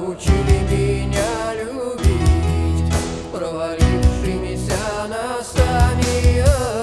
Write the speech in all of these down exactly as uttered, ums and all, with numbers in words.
учили меня любить провалившимися носами.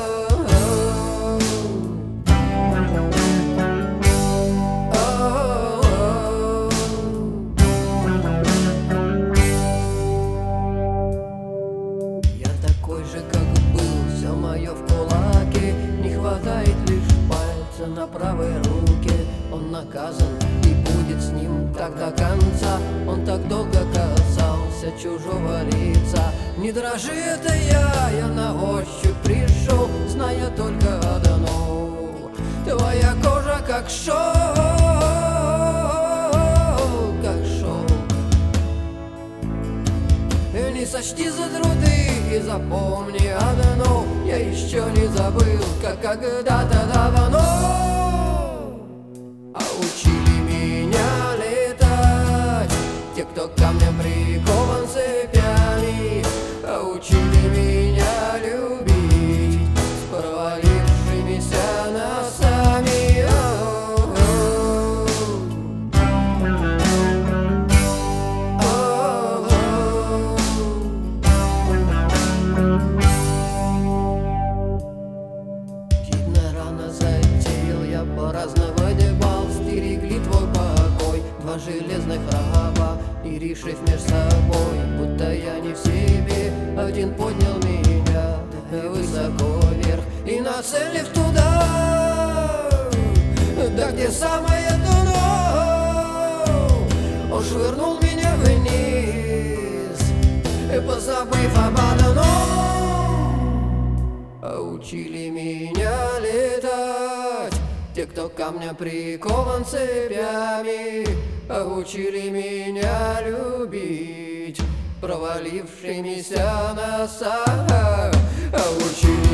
Я такой же, как был, все мое в кулаке, не хватает лишь пальца на правой руке. Он наказан и будет с ним так до конца. Он так долго касался чужого лица. Не дрожи, это я, я на ощупь пришел, зная только одно: твоя кожа как шелк, как шелк. Не сочти за труды и запомни одно: я еще не забыл, как когда-то давно а учили меня летать те, кто камнем прикован цепями, а учили меня любить с провалившимися носами. По-разному стерегли твой покой два железных раба, и решив меж собой, будто я не в себе, один поднял меня высоко вверх и нацелив туда, да где самое дно, он швырнул меня вниз, позабыв об одном. А учили меня летать те, кто камня прикован цепями, а учили меня любить провалившимися носами, а учили